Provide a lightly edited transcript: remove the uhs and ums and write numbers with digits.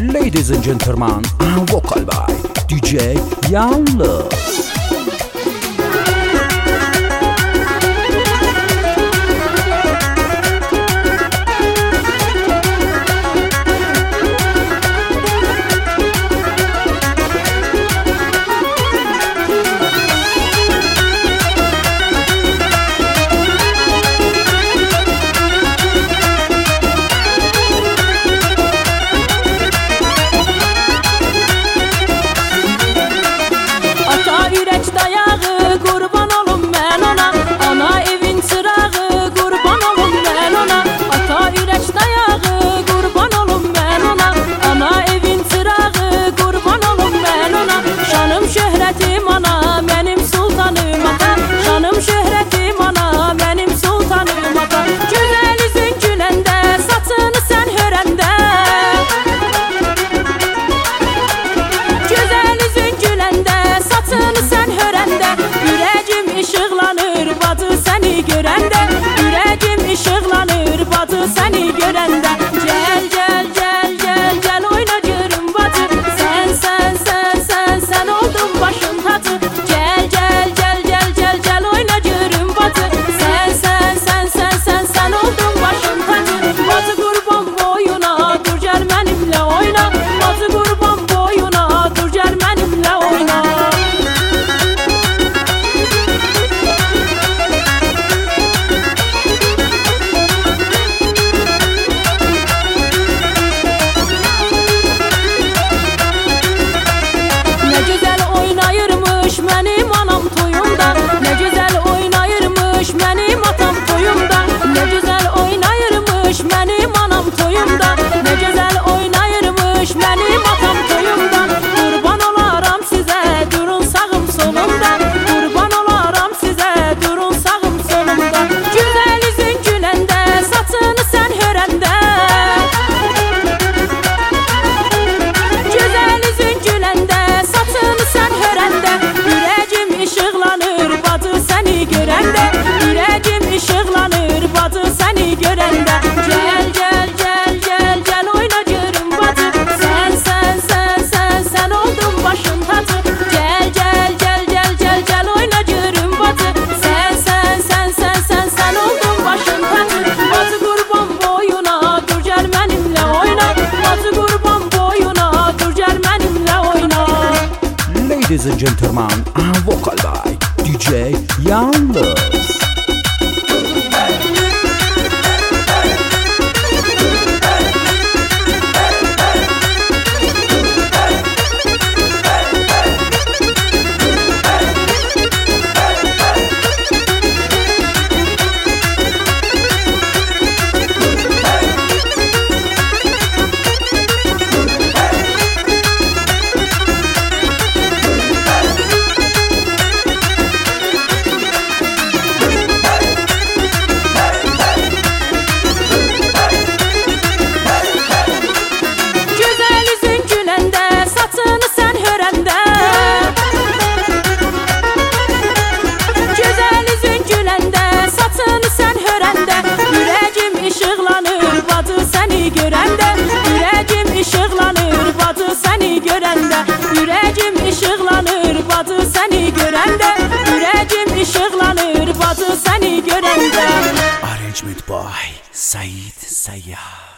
Ladies and gentlemen, vocal by DJ Yalnız. Seni görəndə gəl gəl gəl gəl gəl oyna görüm bacı. Sən oldun başın tacı. Gəl gəl gəl gəl gəl gəl oyna görüm bacı. Sən oldun başın tacı. Bacı qurban boyuna dur gəl mənimlə oyna. Bacı qurban boyuna dur gəl mənimlə oyna. Ladies and gentlemen, vocal by DJ Yalnız. Ürəyim işıqlanır bacı səni görəndə. Ürəyim işıqlanır bacı səni görəndə. Arrangement by Said Sayyad.